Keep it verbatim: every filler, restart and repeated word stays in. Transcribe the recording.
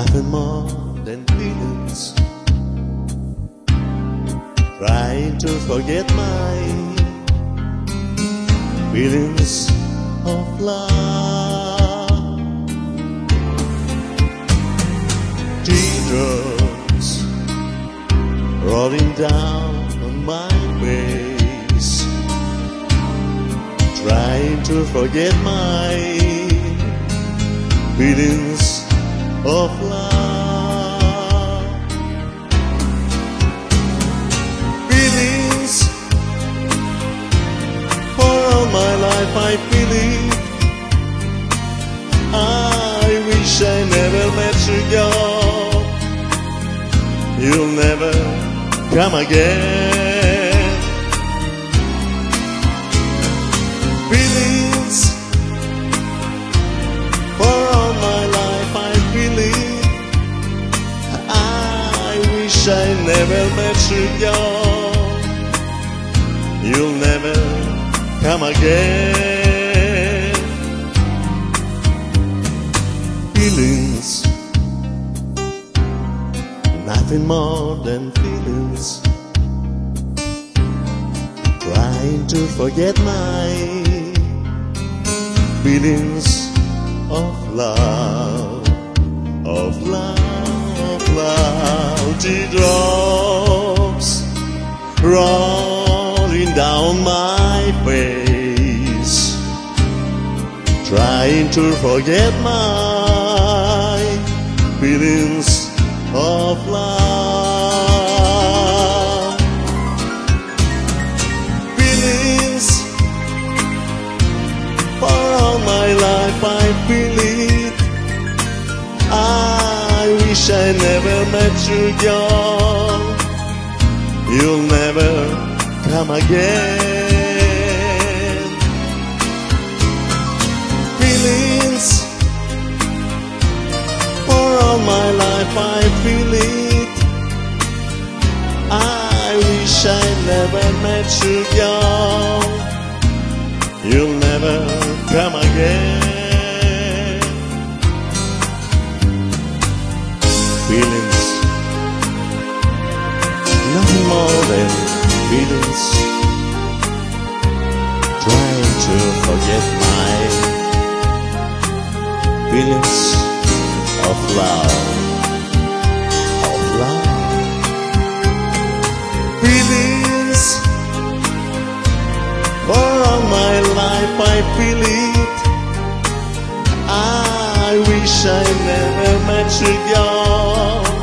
nothing more than feelings, trying to forget my feelings of love. Teardrops rolling down on my face, trying to forget my feelings of love. Feelings, for all my life I feel it. I wish I never met you, girl. You'll never come again. Feelings, for all my life I feel it. I wish I never met you, girl. You'll never come again. Feelings, nothing more than feelings, trying to forget my feelings of love, of love, of love. Teardrops rolling down my face, trying to forget my feelings of love. Feelings, for all my life I feel it. I wish I never met you, girl. You'll never come again. Feelings, for all my life I feel it. I wish I never met you, girl. You'll never come again. Feelings, nothing more than feelings, trying to forget my feelings of love, of love. Feelings, for all my life I feel it. I wish I never met you, girl.